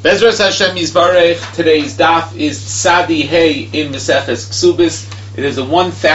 Bezras Hashem Yisbarech. Today's daf is Tzadi Hey in Meseches Ksubis. It is the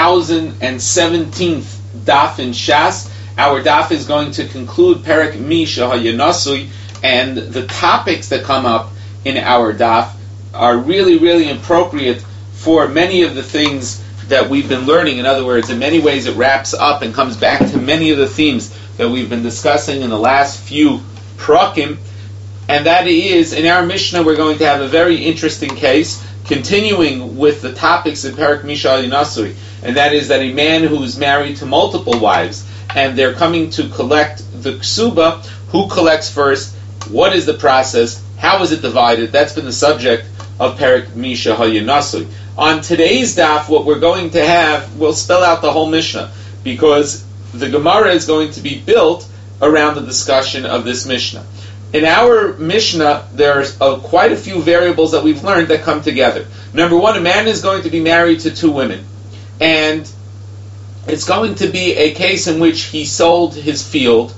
1017th daf in Shas. Our daf is going to conclude Perek Mi Shehayinasui, and the topics that come up in our daf are really appropriate for many of the things that we've been learning. In other words, in many ways it wraps up and comes back to many of the themes that we've been discussing in the last few prakim. And that is, in our Mishnah, we're going to have a very interesting case, continuing with the topics in Perek Mi Shehayinasui, and that is that a man who is married to multiple wives, and they're coming to collect the ksuba, who collects first, what is the process, how is it divided? That's been the subject of Perek Mi Shehayinasui. On today's daf, what we're going to have, we'll spell out the whole Mishnah, because the Gemara is going to be built around the discussion of this Mishnah. In our Mishnah, there's quite a few variables that we've learned that come together. Number one, a man is going to be married to two women, and it's going to be a case in which he sold his field,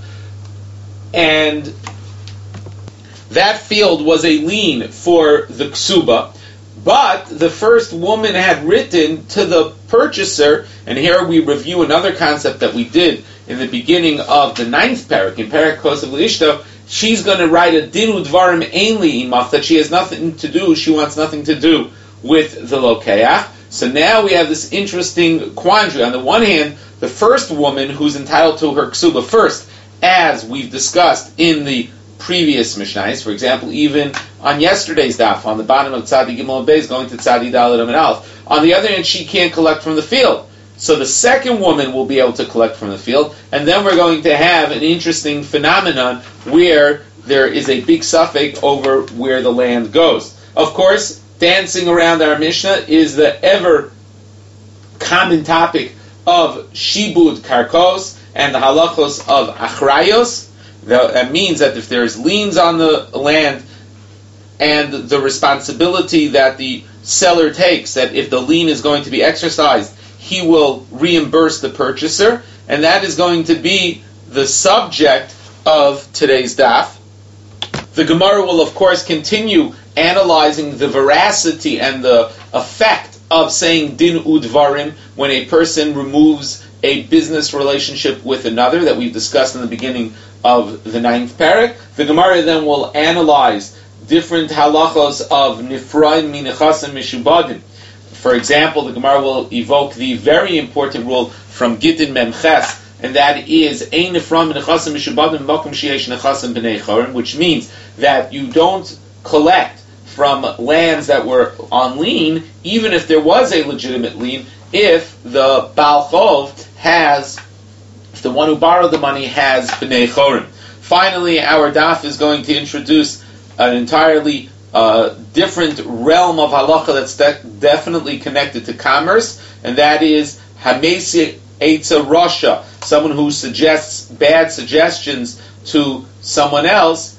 and that field was a lien for the ksuba, but the first woman had written to the purchaser, and here we review another concept that we did in the beginning of the 9th parak, in Perek Kosev L'Ishto. She's going to write a din udvarim ainli imach, that she has nothing to do, she wants nothing to do with the lokeach. So now we have this interesting quandary. On the one hand, the first woman who's entitled to her ksuba first, as we've discussed in the previous Mishnahs, for example, even on yesterday's daf, on the bottom of Tzadi Gimel Beis, going to Tzadi Dalet Amud Aleph. On the other hand, she can't collect from the field. So the second woman will be able to collect from the field, and then we're going to have an interesting phenomenon where there is a big suffix over where the land goes. Of course, dancing around our Mishnah is the ever common topic of shibud karkos and the halachos of achrayos. That means that if there's liens on the land and the responsibility that the seller takes, that if the lien is going to be exercised, he will reimburse the purchaser, and that is going to be the subject of today's daf. The Gemara will, of course, continue analyzing the veracity and the effect of saying din udvarim when a person removes a business relationship with another, that we've discussed in the beginning of the 9th parak. The Gemara then will analyze different halachos of nifraim minechasim mishubadim. For example, the Gemara will evoke the very important rule from Gittin Memches, and that is ein nifram nechasim mishubadim makom sheyesh nechasim b'nei chorim, which means that you don't collect from lands that were on lien, even if there was a legitimate lien, if the Baal Chov has, if the one who borrowed the money has b'nei chorim. Finally, our daf is going to introduce an entirely different realm of halacha that's definitely connected to commerce, and that is Hamesi Eitza Rasha, someone who suggests bad suggestions to someone else.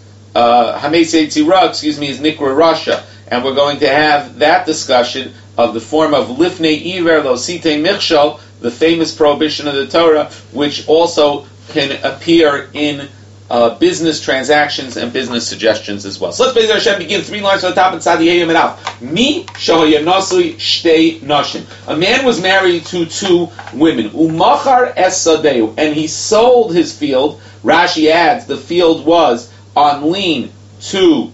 Hamesi Eitza, is Nikra Rasha, and we're going to have that discussion of the form of Lifnei Iver Lo Sitei Michshol, the famous prohibition of the Torah, which also can appear in business transactions and business suggestions as well. So let's begin 3 lines from the top and Tzadi Hey Amud Aleph. Mi Shehayinasui Shtei Nashim. A man was married to 2 women. Umachar es sadeu, and he sold his field. Rashi adds the field was on lien to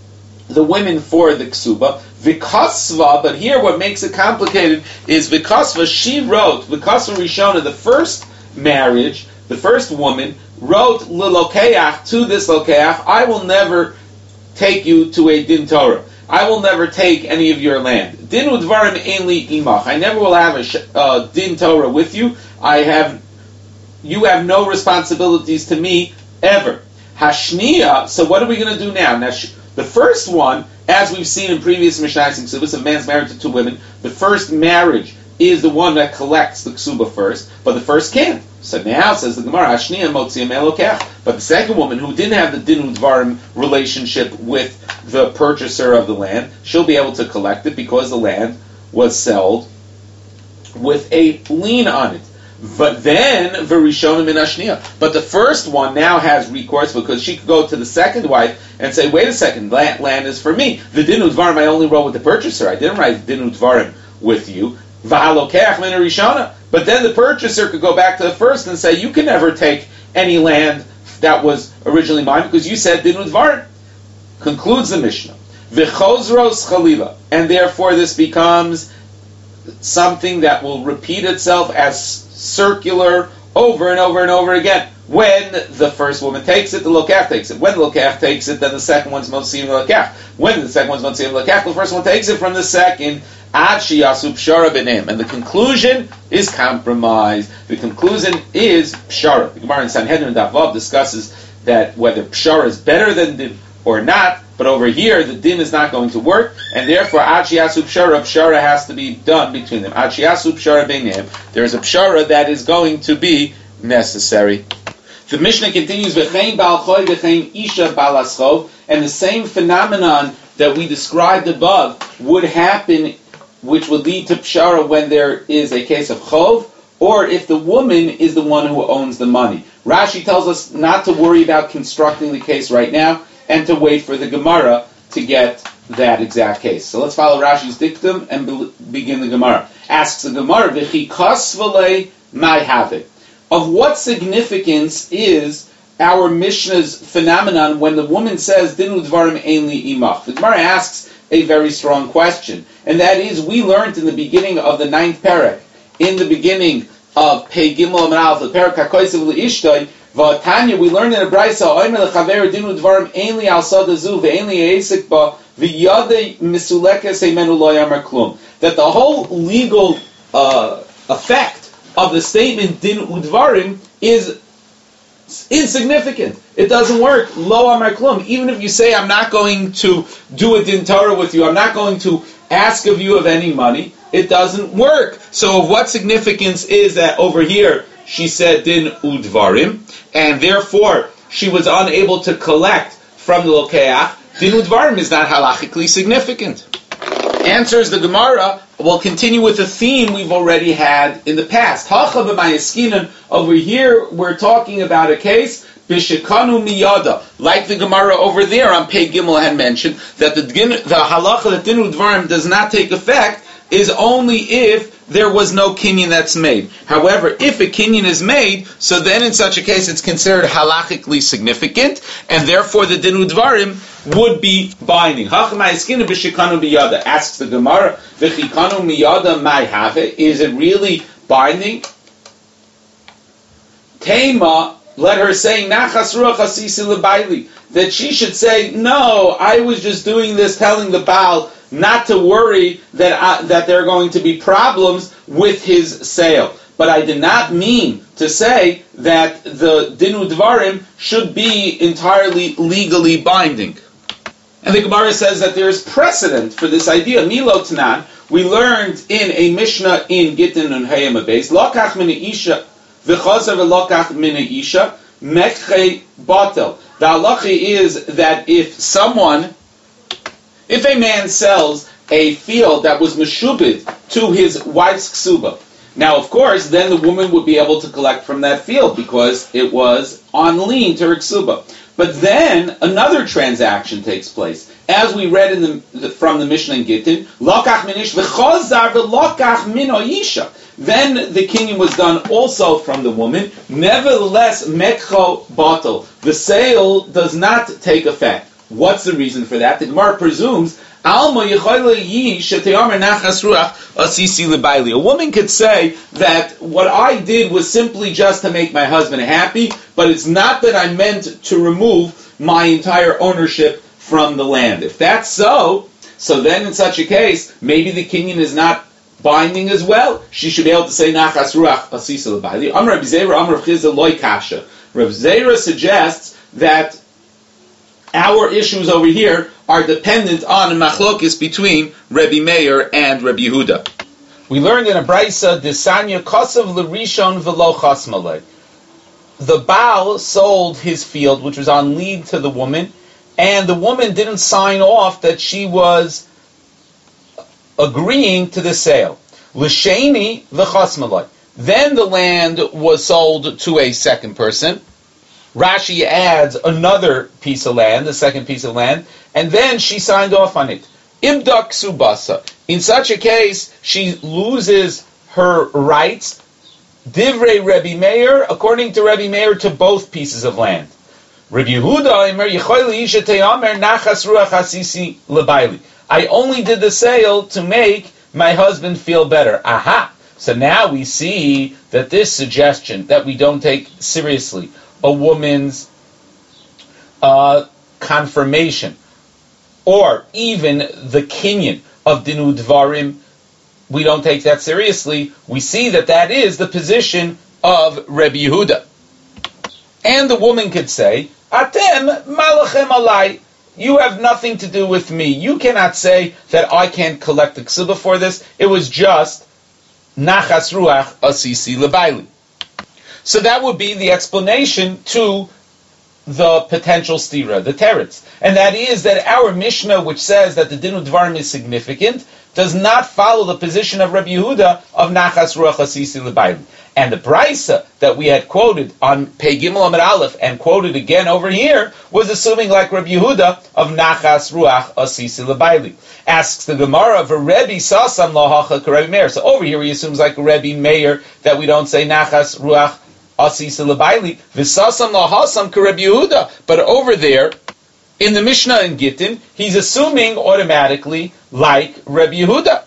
the women for the ksuba. Vikasva, but here what makes it complicated is Vikasva, she wrote, Vikasva Rishona, the first marriage, the first woman, wrote Lilokeach, to this Lokeach, I will never take you to a Din Torah. I will never take any of your land. Din udvarim ainli imach. I never will have a Din Torah with you. You have no responsibilities to me, ever. Hashniya, so what are we going to do now? Now, the first one, as we've seen in previous Mishnahs and Ksubas, a man's married to 2 women, the first marriage is the one that collects the ksuba first, but the first can't. So now, says the Gemara, Hashniya Motziyah Melokech. But the second woman, who didn't have the din udvarim relationship with the purchaser of the land, she'll be able to collect it because the land was sold with a lien on it. But then v'rishona min hashniya. But the first one now has recourse because she could go to the second wife and say, wait a second, land is for me. The dinu dvarim I only wrote with the purchaser. I didn't write dinu dvarim with you. V'halokeach min harishona. But then the purchaser could go back to the first and say, you can never take any land that was originally mine because you said dinu dvarim. Concludes the Mishnah. V'chozros chalila. And therefore this becomes something that will repeat itself as circular over and over and over again. When the first woman takes it, the lokach takes it. When the lokach takes it, then the second one's motzim lokach. When the second one's motzim lokach, the first one takes it from the second. Ad shiyasu pshara b'neim. And the conclusion is compromise. The conclusion is pshara. The Gemara in Sanhedrin Daf Vav discusses that whether pshara is better than din or not, but over here the din is not going to work, and therefore ad shiyasu pshara has to be done between them. Ad shiyasu pshara b'neim. There is a pshara that is going to be necessary. The Mishnah continues, V'chein ba'al choy v'chein isha ba'al aschov, and the same phenomenon that we described above would happen, which would lead to pshara when there is a case of chov, or if the woman is the one who owns the money. Rashi tells us not to worry about constructing the case right now, and to wait for the Gemara to get that exact case. So let's follow Rashi's dictum and begin the Gemara. Asks the Gemara, V'chi kas v'lei mai have. Of what significance is our Mishnah's phenomenon when the woman says, Dinu dvarim ein li imach? The Gemara asks a very strong question, and that is, we learned in the beginning of the 9th parak, in the beginning of Pei Gimel Amar Aleph, the parak HaKosev L'Ishtoi, V'Tanya, we learned in a Brayso, Omer L'Chaver Dinu dvarim ein li al sada zu ve'ein li eisik ba v'yadei misulekes eimenu lo yamar klum. That the whole legal effect of the statement din udvarim is insignificant. It doesn't work. Lo amar klum. Even if you say, I'm not going to do a din Torah with you, I'm not going to ask of you of any money, it doesn't work. So of what significance is that over here she said din udvarim, and therefore she was unable to collect from the lokeach? Din udvarim is not halachically significant. Answers the Gemara. We'll continue with a theme we've already had in the past. Over here, we're talking about a case, bishikanu miyada, like the Gemara over there on Pei Gimel had mentioned, that the halacha that dinu dvarim does not take effect is only if there was no kinyan that's made. However, if a kinyan is made, so then in such a case it's considered halachically significant, and therefore the dinu dvarim would be binding. Asks the Gemara, is it really binding? Tema, let her say, that she should say, no, I was just doing this telling the Baal not to worry that there are going to be problems with his sale. But I did not mean to say that the dinu dvarim should be entirely legally binding. And the Gemara says that there is precedent for this idea. Milo Tanan, we learned in a Mishnah in Gittin and Hayama Beis, Lokach min isha, v'chazav v'lokach min isha, mekche batel. The halacha is that if a man sells a field that was meshubed to his wife's ksuba, now of course, then the woman would be able to collect from that field because it was on lien to her ksuba. But then another transaction takes place, as we read from the Mishnah in Gittin, lokach min ish v'chazar v'lokach min ha'isha. Then the kinyan was done also from the woman. Nevertheless, mekcho batel, the sale does not take effect. What's the reason for that? The Gemara presumes a woman could say that what I did was simply just to make my husband happy, but it's not that I meant to remove my entire ownership from the land. If that's so then in such a case, maybe the kinyan is not binding as well. She should be able to say nachas ruach asisa l'bayli. Amar Rabbi Zera, Amar Rav Chizda loy kasha. Rav Zera suggests that our issues over here are dependent on a machlokis between Rabbi Meir and Rabbi Yehuda. We learned in a brayso, Desanya kosav l'rishon v'lo chasmalei. The Baal sold his field, which was on lien to the woman, and the woman didn't sign off that she was agreeing to the sale. L'sheni v'chasmalei. Then the land was sold to a second person. Rashi adds another piece of land, the second piece of land, and then she signed off on it. Ibdak subasa. In such a case, she loses her rights. Divrei Rebbe Meir, according to Rebbe Meir, to both pieces of land. Rebbe Yehuda, I only did the sale to make my husband feel better. Aha! So now we see that this suggestion that we don't take seriously a woman's confirmation, or even the kinyan of Dinu Dvarim, we don't take that seriously. We see that that is the position of Rebbe Yehuda. And the woman could say, Atem malachem alai, you have nothing to do with me. You cannot say that I can't collect the ksuba for this. It was just nachas ruach asisi lebaili. So that would be the explanation to the potential stira, the teretz. And that is that our Mishnah, which says that the Dinu Dvarim is significant, does not follow the position of Rabbi Yehuda of Nachas Ruach Asisi L'Bayim. And the Braisa that we had quoted on Pei Gimel Amud Aleph and quoted again over here was assuming like Rabbi Yehuda of Nachas Ruach Asisi L'Bayim. Asks the Gemara of a Rebbe Sasam Lahacha Rebbe Meir. So over here he assumes like Rebbe Meir that we don't say Nachas Ruach Asisi L'Bayim. V'Sasam Lahasam Rebbe Yehuda. But over there, in the Mishnah in Gittin, he's assuming automatically like Rebbe Yehuda.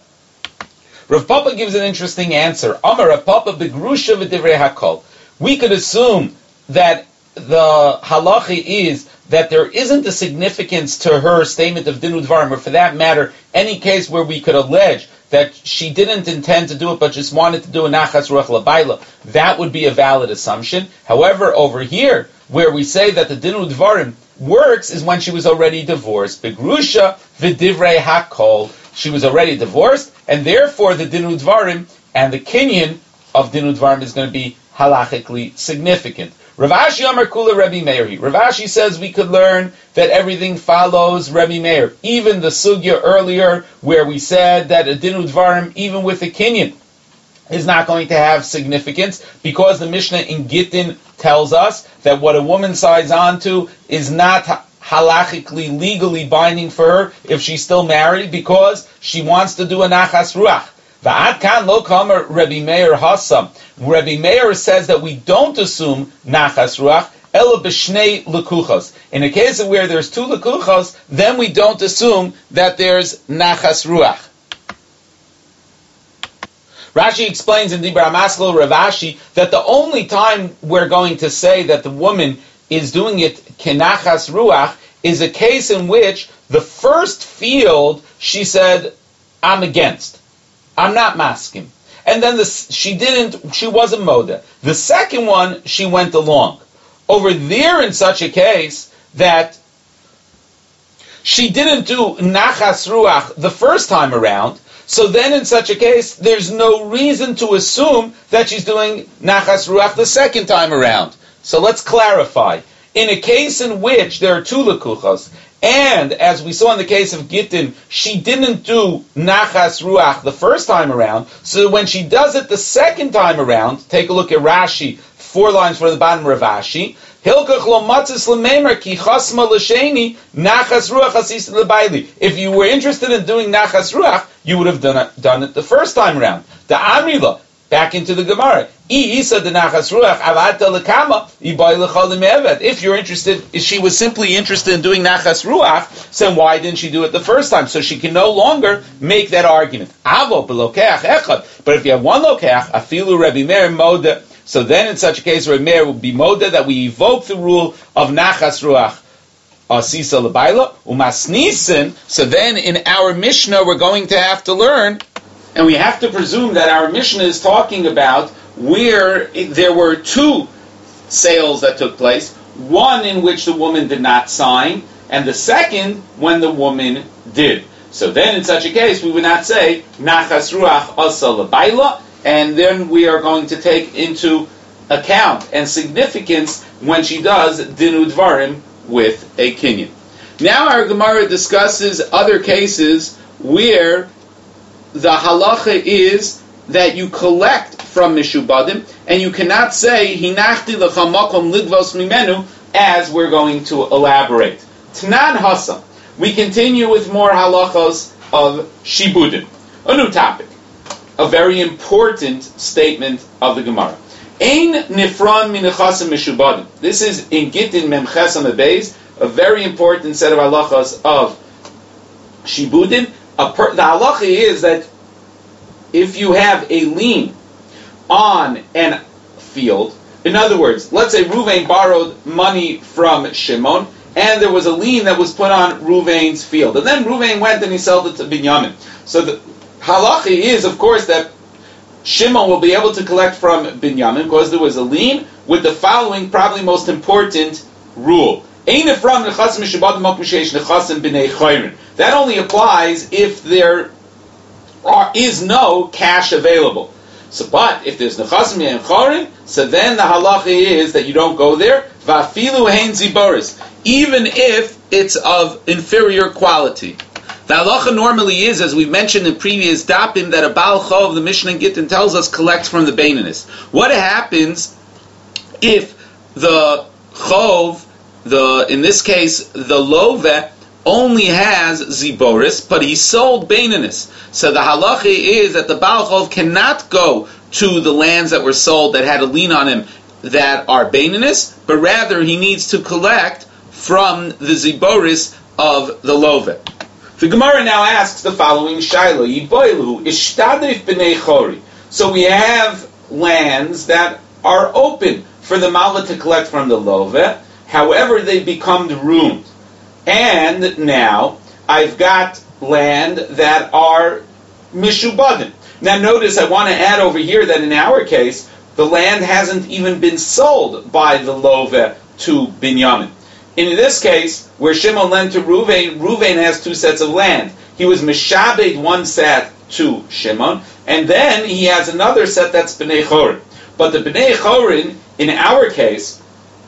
Rav Papa gives an interesting answer. Amar Rav Papa begrusha v'divrei hakol. We could assume that the halacha is that there isn't a significance to her statement of Dinu Dvarim, or for that matter, any case where we could allege that she didn't intend to do it but just wanted to do a nachas ruach labayla. That would be a valid assumption. However, over here, where we say that the Dinu Dvarim works is when she was already divorced. Begrusha v'divrei hakol. She was already divorced, and therefore the Dinu Dvarim and the kinyan of Dinu Dvarim is going to be halachically significant. Rav Ashi Amar Kula Rebbe Meir. Rav Ashi says we could learn that everything follows Rebbe Meir. Even the sugya earlier where we said that a Dinu Dvarim, even with a kinyan, is not going to have significance because the Mishnah in Gittin tells us that what a woman signs on to is not halachically, legally binding for her if she's still married because she wants to do a nachas ruach. Va'ad kan lo kamer Rebbe Meir hasam. Rebbe Meir says that we don't assume nachas ruach, ela b'shnei lekuchos. In a case of where there's two lekuchos, then we don't assume that there's nachas ruach. Rashi explains in Dibra Maskal Rav Ashi that the only time we're going to say that the woman is doing it kenachas ruach is a case in which the first field she said, I'm against. I'm not masking. And then she wasn't moda. The second one, she went along. Over there in such a case that she didn't do nachas ruach the first time around, so then in such a case, there's no reason to assume that she's doing nachas ruach the second time around. So let's clarify. In a case in which there are two lekuchos, and as we saw in the case of Gittin, she didn't do nachas ruach the first time around, so when she does it the second time around, take a look at Rashi, 4 lines from the bottom of Rashi, Hilkach lo matzis l'meimer ki chasma l'sheni nachas ruach asis l'bayli. If you were interested in doing nachas ruach, you would have done it the first time around. The Amrila, back into the Gemara. If you're interested, if she was simply interested in doing nachas ruach, then why didn't she do it the first time? So she can no longer make that argument. But if you have one lokeach, afilu Rebbe Meir moda, so then in such a case, Rebbe Meir would be moda that we evoke the rule of nachas ruach. Asisa l'bayla umasnisin. So then in our Mishnah, we're going to have to learn, and we have to presume that our Mishnah is talking about where there were two sales that took place, one in which the woman did not sign, and the second when the woman did. So then in such a case, we would not say, Nachas Ruach Asa L'Bayla, and then we are going to take into account and significance when she does Dinu Dvarim with a kinyan. Now our Gemara discusses other cases where the halacha is that you collect from Mishubadim, and you cannot say Hinachti lecha makom ligvos mimenu, as we're going to elaborate. Tanan Hasam. We continue with more halachos of Shibudim. A new topic. A very important statement of the Gemara. Ein nifran min nechasim mishubadim. This is in Gittin Memches Beis, a very important set of halachos of Shibudim. The halacha is that if you have a lien on an field, in other words, let's say Ruvain borrowed money from Shimon, and there was a lien that was put on Ruvain's field, and then Ruvain went and he sold it to Binyamin. So the halacha is, of course, that Shimon will be able to collect from Binyamin because there was a lien with the following probably most important rule. That only applies if there is no cash available. So, but if there's nechasim and chorin, so then the halacha is that you don't go there. Vafilu hein ziboris, even if it's of inferior quality. The halacha normally is, as we mentioned in previous dapim, that a Baal Chov, the Mishnah Gittin tells us, collects from the Beinanis. What happens if the Chov, in this case, the Love, only has Ziboris, but he sold Beinanis? So the halacha is that the Baal Chov cannot go to the lands that were sold that had a lien on him that are Beinanis, but rather he needs to collect from the Ziboris of the Love. The Gemara now asks the following shaila: Yiboilu ishtadrif b'nei chori. So we have lands that are open for the Malva to collect from the Love. However, they become ruined, and now I've got land that are mishubadim. Now notice, I want to add over here that in our case, the land hasn't even been sold by the Love to Binyamin. In this case, where Shimon lent to Ruvain has two sets of land. He was mishabed one set to Shimon, and then he has another set that's B'nai Chorin. But the B'nai Chorin, in our case,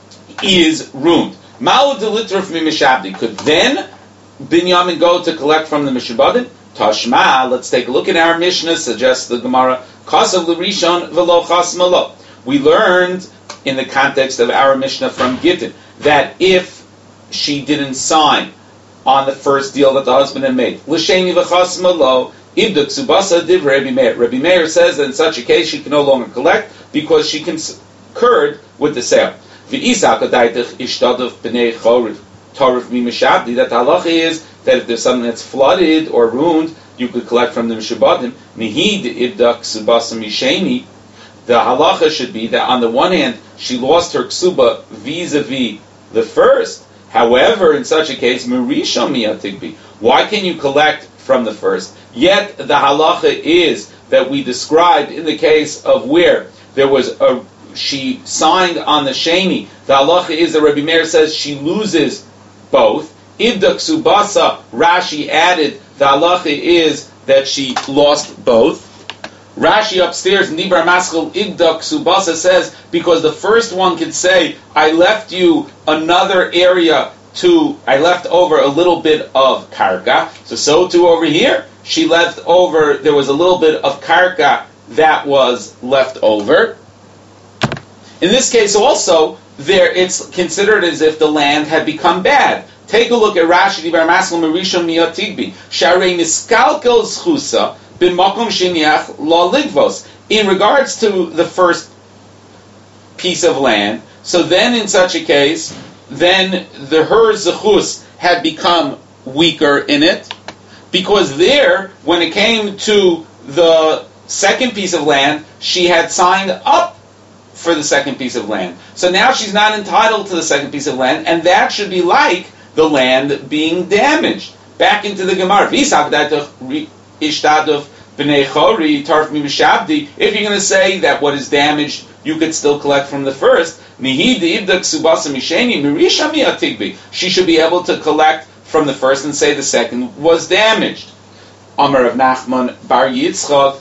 is ruined. Malu delitruf mi mishabdi. Could then Binyamin go to collect from the Mishubadim? Tashma, let's take a look at our Mishnah, suggests the Gemara, Kasav l'rishon v'lo chas malo. We learned in the context of our Mishnah from Gittin that if she didn't sign on the first deal that the husband had made, l'sheni v'chas malo, ibduk subasa div Rabbi Meir. Rabbi Meir says that in such a case she can no longer collect because she concurred with the sale. V'isa kadaitich ishtadav b'nei choriv tarif mi mishabdi. That the halacha is that if there's something that's flooded or ruined, you could collect from the mishubadim. Mihid ibdak subasa misheni. The halacha should be that on the one hand, she lost her ksuba vis-a-vis the first. However, in such a case, Marisha miyatigbi. Why can you collect from the first? Yet the halacha is that we described in the case of where there was she signed on the sheni. The halacha is that Rabbi Meir says she loses both. Ibdak subasa, Rashi added, the halacha is that she lost both. Rashi upstairs, Nibar Maskal Igdak Subasa says, because the first one could say, I left you another area I left over a little bit of karka. So too over here, she left over, there was a little bit of karka that was left over. In this case also, it's considered as if the land had become bad. Take a look at Rashi, Nibar Maskal Marishon Miyatigbi. Sharei Niskalkel Schusa, in regards to the first piece of land, so then in such a case, then her zechus had become weaker in it, because there, when it came to the second piece of land, she had signed up for the second piece of land. So now she's not entitled to the second piece of land, and that should be like the land being damaged. Back into the Gemara. If you're going to say that what is damaged you could still collect from the first, she should be able to collect from the first and say the second was damaged. Amar of Nachman Bar Yitzchak,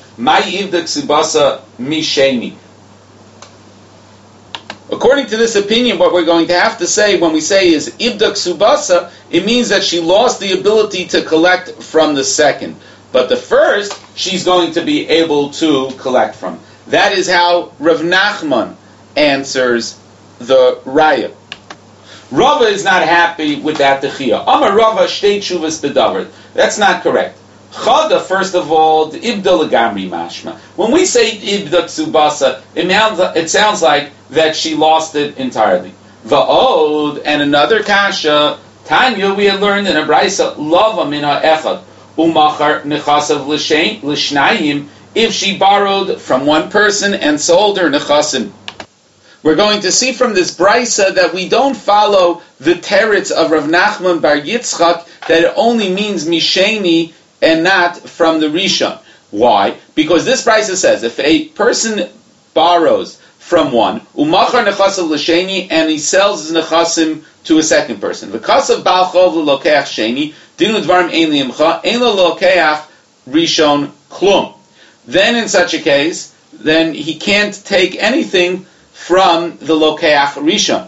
according to this opinion, what we're going to have to say when we say is ibdak subasa, it means that she lost the ability to collect from the second. but the first she's going to be able to collect from. That is how Rav Nachman answers the Raya. Rava is not happy with that techiyah. Amar Rava shtei tshuvas bedavar. That's not correct. Chada, first of all, the ibda legamri mashma. When we say ibda ksubasa, it sounds like that she lost it entirely. Va'od, and another kasha, Tanya, we had learned in a brisa, lava mina echad, umachar nechasav l'shnayim, if she borrowed from one person and sold her nechasim. We're going to see from this brisa that we don't follow the teretz of Rav Nachman bar Yitzchak, that it only means misheni and not from the Rishon. Why? Because this brisa says, if a person borrows from one, umachar nechasav l'sheni, and he sells his nechasim to a second person. V'kasav bal chov l'lokeach sheni, dinu dvarim ein li'imcha, ein lo lokeach rishon klum. Then in such a case, then he can't take anything from the lokeach rishon.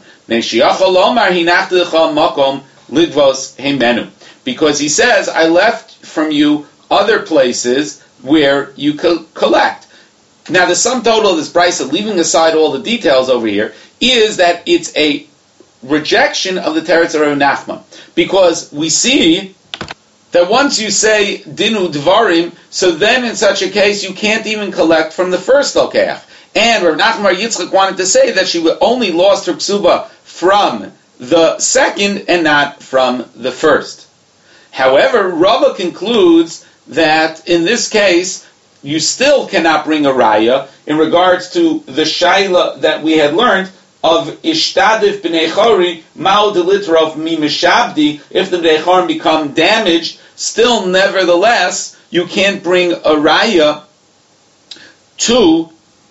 Because he says, I left from you other places where you collect. Now the sum total of this brisa, leaving aside all the details over here, is that it's a rejection of the teretz of Rav Nachman. Because we see that once you say dinu dvarim, so then in such a case you can't even collect from the first lokeach. And Rav Nachman bar Yitzchak wanted to say that she only lost her ksuba from the second and not from the first. However, Rava concludes that in this case, you still cannot bring a raya in regards to the shaila that we had learned of ishtadif b'nei chori mal delitrov mi mishabdi. If the b'nei chorim become damaged, still nevertheless you can't bring a raya to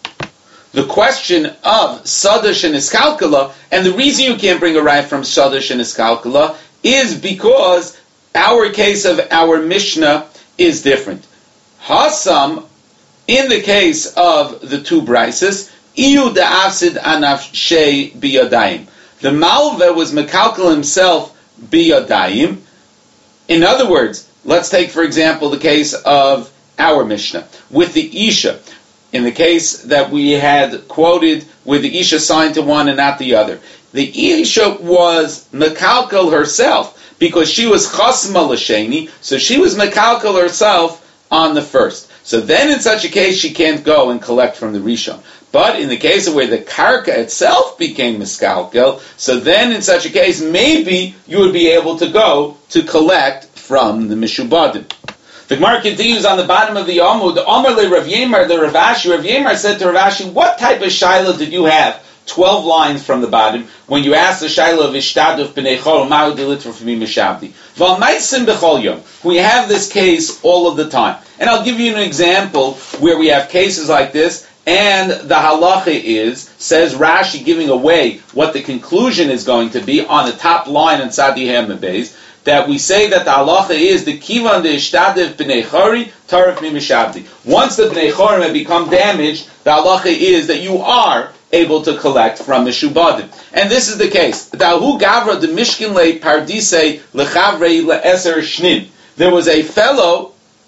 the question of Sadash and Iskalkala, and the reason you can't bring a raya from Sadash and Iskalkala is because our case of our Mishnah is different. Hasam, in the case of the two brises, Iyu da'asid anafshei biyadayim. The Malva was Mekalkal himself biyadayim. In other words, let's take for example the case of our Mishnah with the Isha. In the case that we had quoted, with the Isha signed to one and not the other. The Isha was Mekalkal herself, because she was Chasma L'Sheni, so she was Mekalkal herself on the first. So then in such a case she can't go and collect from the Rishon. But in the case of where the Karka itself became Miskalkal, so then in such a case maybe you would be able to go to collect from the Mishubadim. The Gemara continues on the bottom of the Amud. Amar le Rav Yemar, the Rav Ashi. Rav Yemar said to Rav Ashi, what type of shaila did you have? 12 lines from the bottom, when you asked the shaila of Ishtaduf b'nei chol, ma'u delitva f'mi mishabdi. V'al maitzim b'chol yom. We have this case all of the time. And I'll give you an example where we have cases like this, and the halacha is, says Rashi giving away what the conclusion is going to be on the top line in Sadi Hamabez, that we say that the halacha is the kivan de ishtadif b'nei chori tarif mi mishabdi. Once the b'nei chorim have become damaged, the halacha is that you are able to collect from the shubadim. And this is the case. Dahu gavra de mishkin le pardise lechavrei le'eser shnin. There was a fellow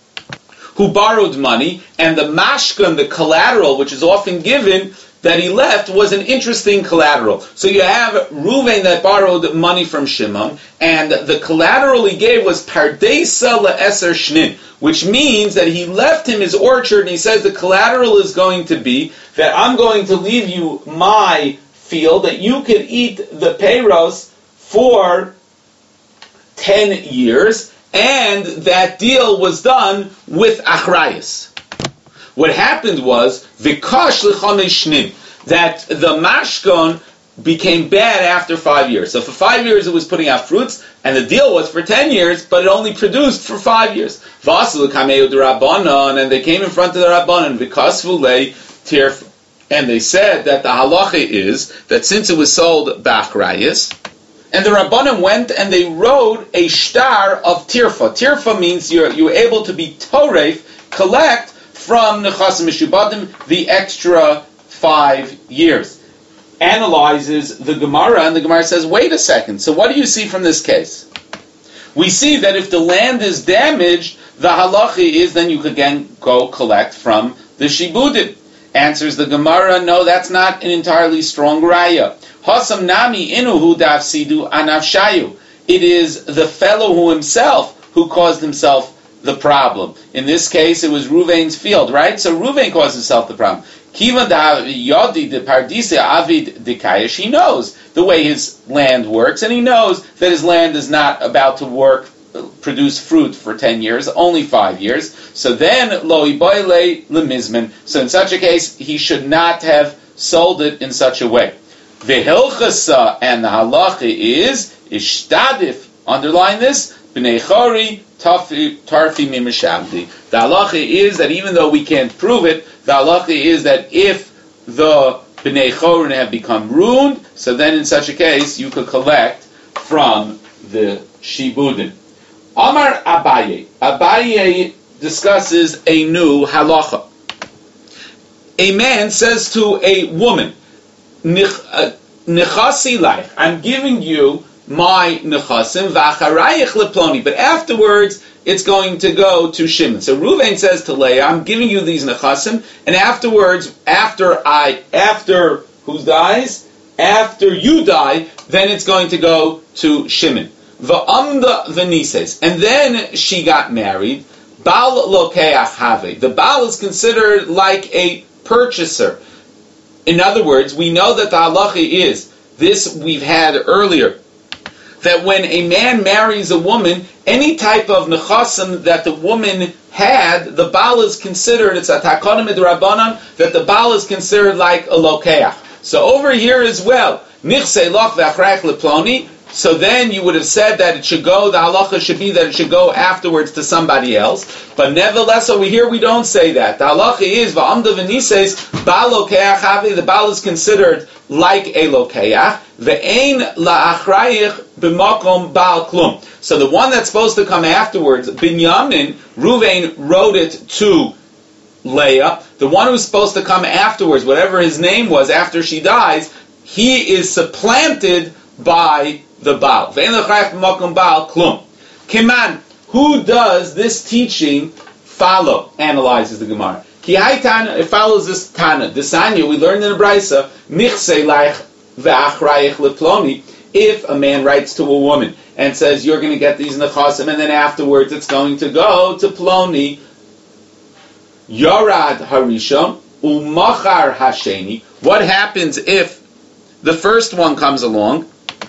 who borrowed money, and the mashkan, the collateral, which is often given, that he left was an interesting collateral. So you have Reuven that borrowed money from Shimon, and the collateral he gave was Pardesa le'eser shnin, which means that he left him his orchard, and he says the collateral is going to be that I'm going to leave you my field, that you could eat the peiros for 10 years, and that deal was done with achrayas. What happened was v'kash l'chamei shnin, that the mashkon became bad after 5 years. So for 5 years it was putting out fruits, and the deal was for 10 years, but it only produced for 5 years. V'asu l'kameu d'Rabbanan, and they came in front of the Rabbanan v'kasvu le tirf, and they said that the halacha is that since it was sold b'achrayas, and the Rabbanan went and they wrote a shtar of tirfa. Tirfa means you're able to be toref, collect from Nechasim Mishubadim the extra 5 years. Analyzes the Gemara, and the Gemara says, wait a second, so what do you see from this case? We see that if the land is damaged, the halacha is then you could again go collect from the shibudim. Answers the Gemara, no, that's not an entirely strong raya. Hasam nami inuhu dafsidu anavshayu. It is the fellow who himself who caused himself the problem. In this case, it was Ruvain's field, right? So Ruvain caused himself the problem. Kivan da yodi de pardise avid de kayesh. He knows the way his land works, and he knows that his land is not about to produce fruit for 10 years, only 5 years. So then, lo iboyle lemizman. So in such a case, he should not have sold it in such a way. Vehilchasa, and the halacha is ishtadif. Underline this. B'nei chori tarfi mimishabdi. The halacha is that even though we can't prove it, the halacha is that if the b'nei chorin have become ruined, so then in such a case you could collect from the shibudim. Amar Abaye. Abaye discusses a new halacha. A man says to a woman, Nechasi laich, I'm giving you my nechasim, v'acharayich leploni, but afterwards it's going to go to Shimon. So Ruvain says to Leah, I'm giving you these nechasim, and afterwards, after who dies? After you die, then it's going to go to Shimon. V'amda v'nises, and then she got married. Baal lokeach have. The Baal is considered like a purchaser. In other words, we know that the halacha is, this we've had earlier, that when a man marries a woman, any type of nechasim that the woman had, the Baal is considered, it's a takana midrabanan, that the Baal is considered like a lokeach. So over here as well, nichse loch v'achrayich leploni, so then you would have said that it should go, the halacha should be that it should go afterwards to somebody else. But nevertheless, over here we don't say that. The halacha is, v'amda v'nises, Baal lokeach havi, the Baal is considered like a lokeach, ve'ein la'achrayich b'makom Baal klum. So the one that's supposed to come afterwards, Binyamin, Ruvain wrote it to Leah. The one who's supposed to come afterwards, whatever his name was after she dies, he is supplanted by the Baal. Kiman, who does this teaching follow? Analyzes the Gemara. It follows this Tana. Desanya, we learned in the Brisa, if a man writes to a woman and says, you're going to get these nechasim, and then afterwards it's going to go to Ploni, Yorad Harishon, Umachar Hasheni. What happens if the first one comes along?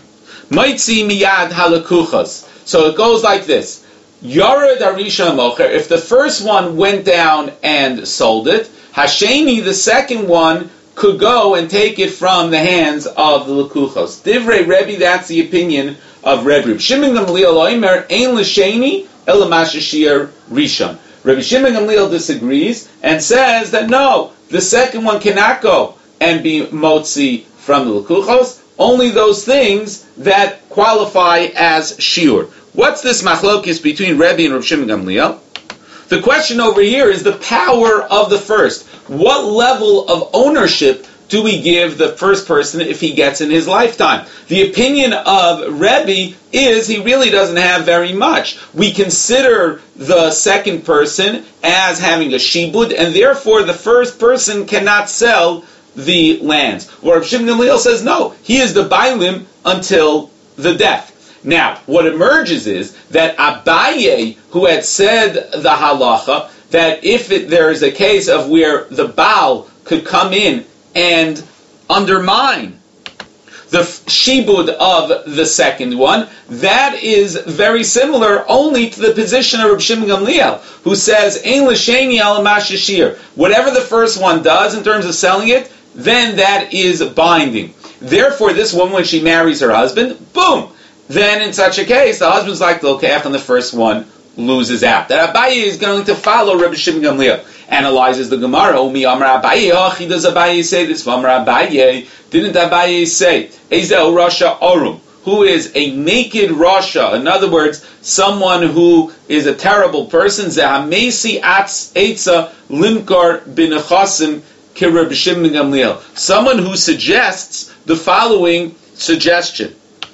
Maitzi miyad halakuchas. So it goes like this. Yorad Harishon Mocher, if the first one went down and sold it, Hasheni, the second one, could go and take it from the hands of the Lakuchos. Divrei Rebbe, that's the opinion of Rebbe. Shimon Gamliel Oimer, Ein L'Sheni, Elamashashir Rishon. Rebbe Shimon Gamliel disagrees and says that no, the second one cannot go and be motzi from the Lakuchos, only those things that qualify as shiur. What's this machlokis between Rebbe and Rebbe Shimon Gamliel? The question over here is the power of the first. What level of ownership do we give the first person if he gets in his lifetime? The opinion of Rebbe is he really doesn't have very much. We consider the second person as having a shibud, and therefore the first person cannot sell the lands. Or Reb Shimon Gamliel says no, he is the bailim until the death. Now, what emerges is that Abaye, who had said the halacha, that if there is a case of where the Baal could come in and undermine the shibud of the second one, that is very similar only to the position of Reb Shimon Gamliel, who says, Ein l'sheni al mashashir. Whatever the first one does in terms of selling it, then that is binding. Therefore, this woman, when she marries her husband, boom! Then in such a case, the husband's like the lokach and the first one loses out. That Abaye is going to follow Rebbe Shimon Gamliel. Analyzes the Gemara. Umi Amar Abaye, Hachi, does Abaye say this? Amar Abaye, didn't Abaye say, Ezel Rasha Orum, who is a naked Rasha, in other words, someone who is a terrible person, Zehamesi Atz Eitza Limkar Binechasim Ki Rebbe Shimon Gamliel. Someone who suggests the following suggestion.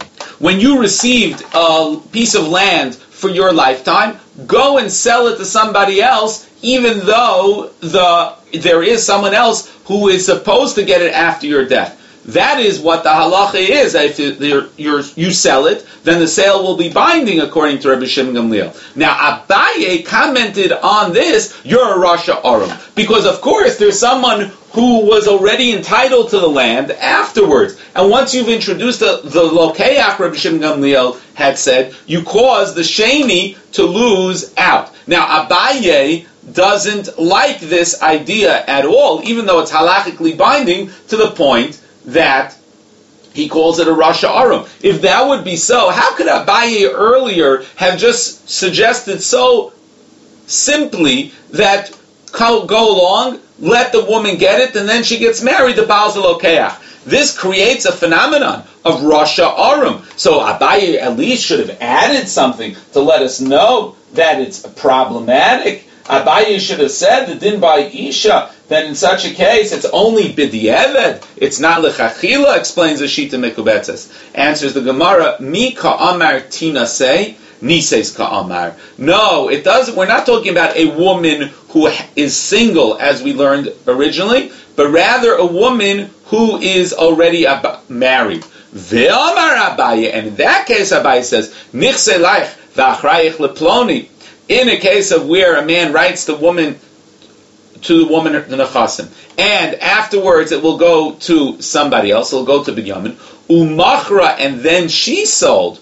when you received a piece of land for your lifetime, go and sell it to somebody else, even though there is someone else who is supposed to get it after your death. That is what the halacha is. If you sell it, then the sale will be binding according to Rabbi Shimon Gamliel. Now Abaye commented on this, you're a Rasha Arum. Because of course there's someone who was already entitled to the land afterwards. And once you've introduced the Lokeach, Rabbi Shimon Gamliel had said, you cause the Sheni to lose out. Now Abaye doesn't like this idea at all, even though it's halachically binding, to the point that he calls it a Rasha Arum. If that would be so, how could Abaye earlier have just suggested so simply that go along, let the woman get it, and then she gets married to Baal Zelokeach? This creates a phenomenon of Rasha Arum. So Abaye at least should have added something to let us know that it's problematic. Abaye should have said the din by Isha, then in such a case it's only b'di'eved, it's not l'chachila, explains the Shita Mekubetzes. Answers the Gemara, Mi ka'amar tina say, nises ka'amar. No, it doesn't. We're not talking about a woman who is single, as we learned originally, but rather a woman who is already married. Ve'amar Abaye, and in that case Abaye says, nichse laich v'achrayich leploni. In a case of where a man writes the woman to the woman the nechasim, and afterwards it will go to somebody else, it'll go to Binyamin, umachra, and then she sold,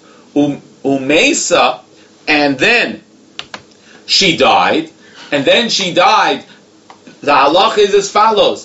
umesa, and then she died, the halach is as follows: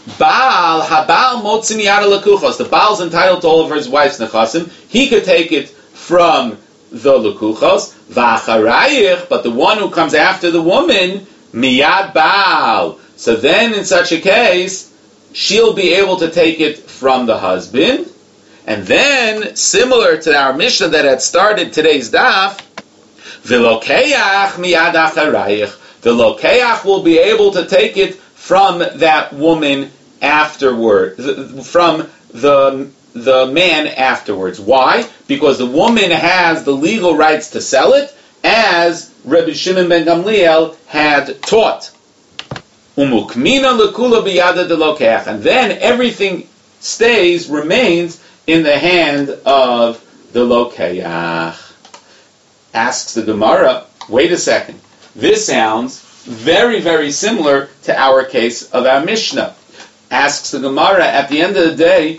habal motzin yada lekuchos. The Baal's entitled to all of his wife's nechasim. He could take it from the lekuchos, v'acharayich, but the one who comes after the woman, miyad Baal. So then, in such a case, she'll be able to take it from the husband, and then, similar to our Mishnah that had started today's daf, v'lokeach miyad acharayich. The lokeach will be able to take it from that woman afterward, from the man afterwards. Why? Because the woman has the legal rights to sell it, as Rabbi Shimon ben Gamliel had taught. Umukmina lekula biyada de lokeach, and then everything remains in the hand of the lokeach. Asks the Gemara, wait a second, this sounds very, very similar to our case of our Mishnah. Asks the Gemara, at the end of the day,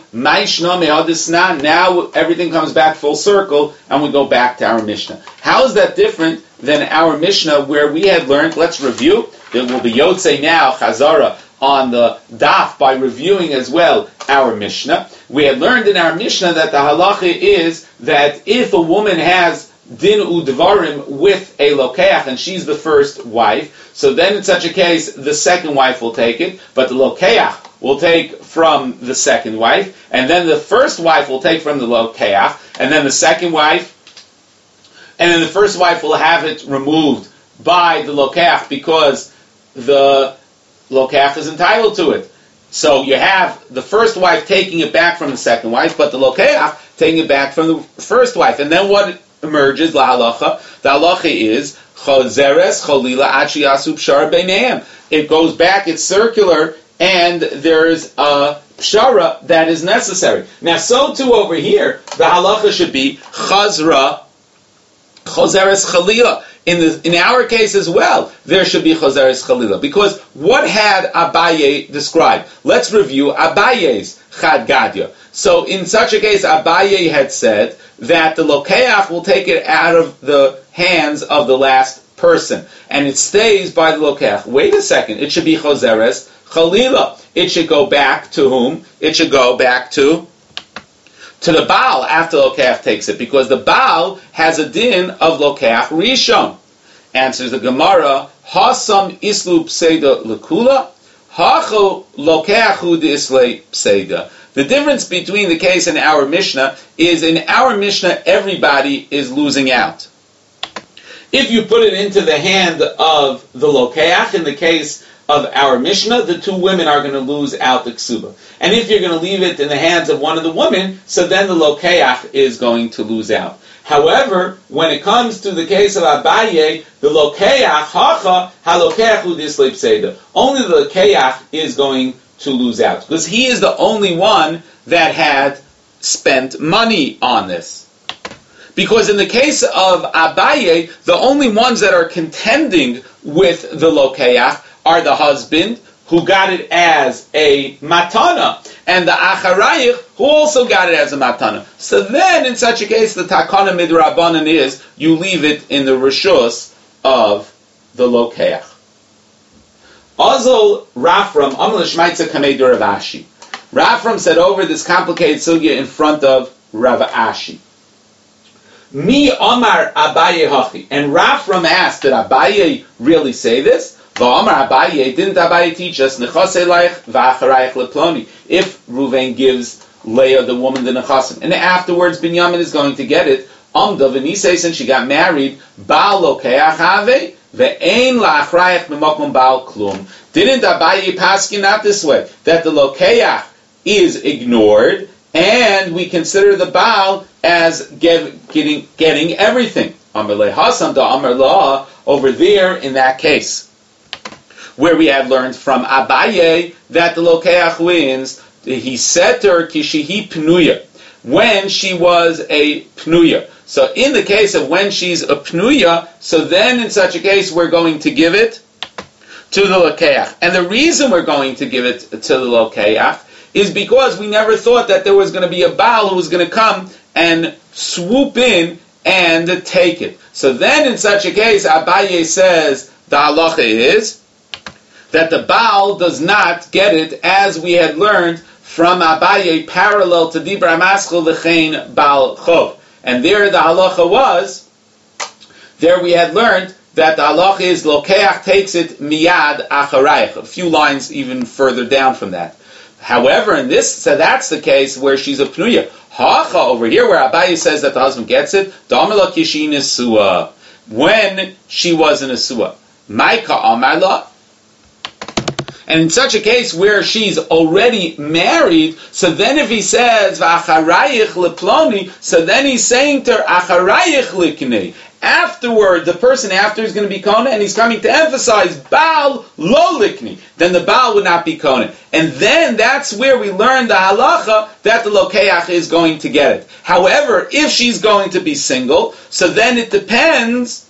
now everything comes back full circle, and we go back to our Mishnah. How is that different than our Mishnah, where we had learned, let's review, it will be Yotzei now, Chazara, on the daf, by reviewing as well our Mishnah. We had learned in our Mishnah that the halacha is that if a woman has din udvarim with a lokeach, and she's the first wife, so then in such a case, the second wife will take it, but the lokeach will take from the second wife, and then the first wife will take from the lokeach, and then the second wife, and then the first wife will have it removed by the lokeach because the lokeach is entitled to it. So you have the first wife taking it back from the second wife, but the lokeach taking it back from the first wife. And then what emerges, la halacha? The halacha is chozeres cholila achi asu pshara beinehem. It goes back, it's circular, and there's a pshara that is necessary. Now, so too over here, the halacha should be chozeres chalila. In our case as well, there should be chozeres chalila. Because what had Abaye described? Let's review Abaye's chad gadya. So in such a case, Abaye had said that the lokeach will take it out of the hands of the last person, and it stays by the lokeach. Wait a second, it should be chozeres chalila. It should go back to whom? It should go back to the Baal after lokeach takes it, because the Baal has a din of lokeach rishon. Answers the Gemara, hasam islu pseida lekula, hacho lokeachu dislay pseida. The difference between the case in our Mishnah is in our Mishnah everybody is losing out. If you put it into the hand of the lokeach, in the case of our Mishnah, the two women are going to lose out the ksuba. And if you're going to leave it in the hands of one of the women, so then the lokeach is going to lose out. However, when it comes to the case of Abaye, the lokeach, hacha, halokeach udislip seda. Only the lokeach is going to lose out, because he is the only one that had spent money on this. Because in the case of Abaye, the only ones that are contending with the lokeach are the husband, who got it as a matana, and the acharayich, who also got it as a matana. So then, in such a case, the takana midrabanan is, you leave it in the rishus of the lokeach. Azol Rafram, Amal Shmaitza Kameidur Rav Ashi. Rafram said over this complicated sugya in front of Rav Ashi. Mi Amar Abaye Hachi. And Rafram asked, did Abaye really say this? V'Amar Abaye, didn't Abaye teach us, Nechase Laich V'Acharayich Leploni, if Ruvain gives Leah, the woman, the Nechasim, and afterwards Binyamin is going to get it, Amda V'Nisei, since she got married, Baal Lokeach Have, Ve'ein la'achrayach b'mokum ba'al klum. Didn't Abaye paskin not this way, that the lokeach is ignored, and we consider the Baal as getting everything. Amalei Hasan da Amar La, over there in that case, where we had learned from Abaye that the lokeach wins, he said to her, Kishihi pnuya, when she was a pnuya. So in the case of when she's a pnuya, so then in such a case we're going to give it to the lokeach. And the reason we're going to give it to the lokeach is because we never thought that there was going to be a Baal who was going to come and swoop in and take it. So then in such a case, Abaye says the halacha is that the Baal does not get it, as we had learned from Abaye, parallel to Dibra Maschel V'chein Baal Chov. And there the halacha was, there we had learned that the halacha is lokeach takes it miyad acharayich, a few lines even further down from that. However, in this, so that's the case where she's a pnuya. Hacha, over here where Abaye says that the husband gets it, damala kishin nesua, when she was in a suah. Maika amarla. And in such a case where she's already married, so then if he says v'acharayich leploni, so then he's saying to her acharayich liknei. Afterward, the person after is going to be kona, and he's coming to emphasize Baal lo likni. Then the Baal would not be kona, and then that's where we learn the halacha that the lokeach is going to get it. However, if she's going to be single, so then it depends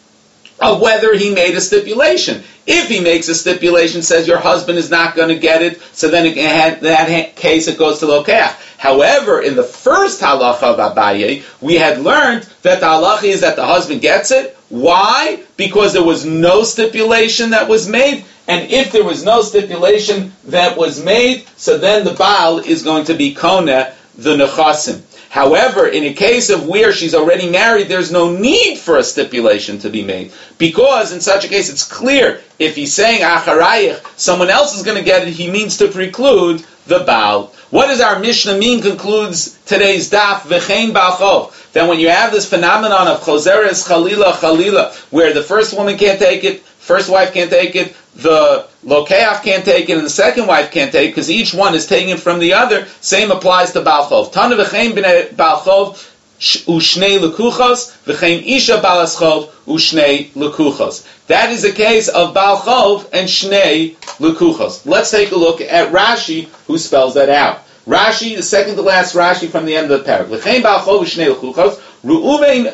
of whether he made a stipulation. If he makes a stipulation, says your husband is not going to get it, so then in that case it goes to lokeach. However, in the first halacha of Abaye, we had learned that the halacha is that the husband gets it. Why? Because there was no stipulation that was made, and if there was no stipulation that was made, so then the Baal is going to be kona the nechasim. However, in a case of where she's already married, there's no need for a stipulation to be made. Because in such a case, it's clear, if he's saying acharayich, someone else is going to get it, he means to preclude the Baal. What does our Mishnah mean, concludes today's daf, v'chein ba'chov? Then when you have this phenomenon of choseres chalila, where the first woman can't take it, first wife can't take it, the lokeach can't take it, and the second wife can't take it, because each one is taking it from the other. Same applies to Baal Chov. Tana v'chein b'nei Baal Chov u'shnei lekuchos, v'chein isha balas chov u'shnei lekuchos. That is the case of Baal Chov and shnei lekuchos. Let's take a look at Rashi, who spells that out. Rashi, the second to last Rashi from the end of the paragraph. V'chein Baal Chov u'shnei lekuchos, Reuven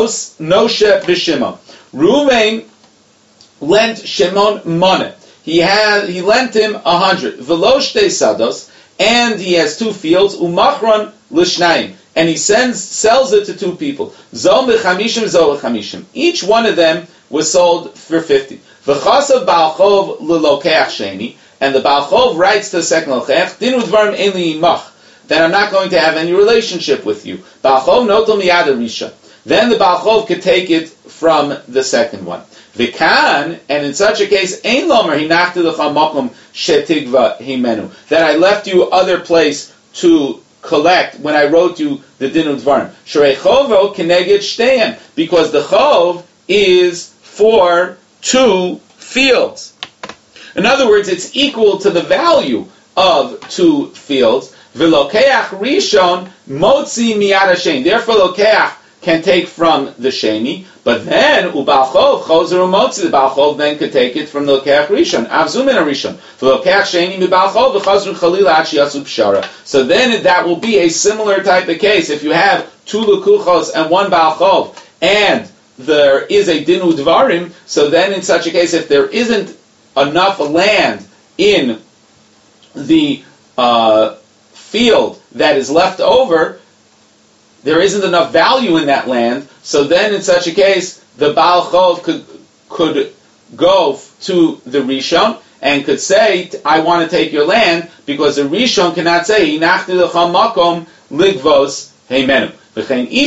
noshe b'Shimon. Reuven lent Shimon money. He lent him 100. V'lo shtei sados, and he has 2 fields. Umachron l'shnayim, and he sells it to 2 people. Zo b'chamishim, zo b'chamishim. Each one of them was sold for 50. V'chasav Baal Chov l'lokeach sheni, and the Baal Chov writes to the second lokeach, Din udvarim ein li imach, that I'm not going to have any relationship with you. Baal Chov notel miyad risha. Then the Baal Chov could take it from the second one. V'kan, and in such a case, ein lomer hinachtu lecha makom shetigva himenu, that I left you other place to collect when I wrote you the din udvarim. Shrei chovo keneged shteim, because the chov is for 2 fields. In other words, it's equal to the value of 2 fields. V'lokeach rishon motzi miyad hasheni. Therefore, lokeach can take from the sheni, but then ubal chov chozer umotzi. The bal chov then could take it from the lokeach rishon. Avzumin rishon. V'lokeach sheni mibal chov v'chozer chalila ad sheyasu pshara. So then that will be a similar type of case. If you have 2 lekuchos and 1 bal chov, and there is a din udvarim, so then in such a case, if there isn't enough land in the field that is left over, there isn't enough value in that land, so then in such a case, the Baal Chov could go to the Rishon and could say, I want to take your land, because the Rishon cannot say, Hinachti lecha makom ligvos heimenu. The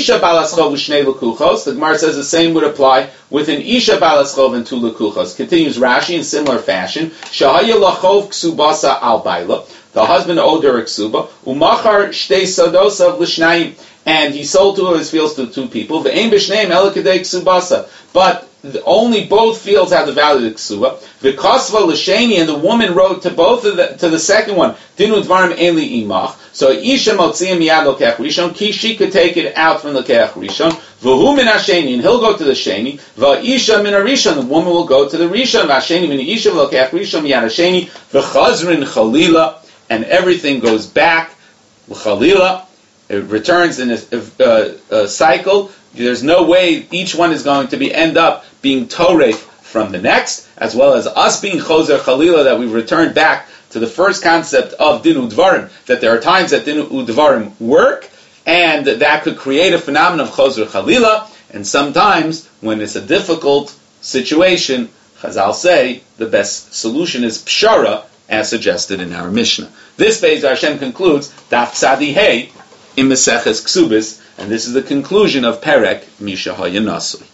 Gemara says the same would apply with an Isha Balaschov and 2 lekuchos. Continues Rashi in similar fashion. Shahaya lachov ksubasa al baila. The husband owed her a ksuba. Umachar shtei sadosav l'shnayim. And he sold 2 of his fields to 2 people. Ve'ein b'shneim elakadei ksubasa. But only both fields have the value of the ksuba. V'kasva l'sheni, and the woman wrote to both of to the second one, Dinu dvarim eli imach. So Isha motziyim miyad lokech rishon, she could take it out from the lokech rishon. V'hu min hasheni, and he'll go to the sheni. V'isha min harishon, the woman will go to the rishon. V'hasheni min isha v'lokech rishon miyad hasheni. V'chazrin chalila, and everything goes back. Chalila, it returns in a cycle. There's no way each one is going to end up being toref from the next, as well as us being chozer chalila, that we return back to the first concept of din udvarim, that there are times that din udvarim work, and that could create a phenomenon of chozer chalila, and sometimes when it's a difficult situation, Chazal say the best solution is pshara, as suggested in our Mishnah. This Beis Hashem concludes Daf Tzadi Hey in Meseches Ksubis, and this is the conclusion of Perek Misha HaYanasui.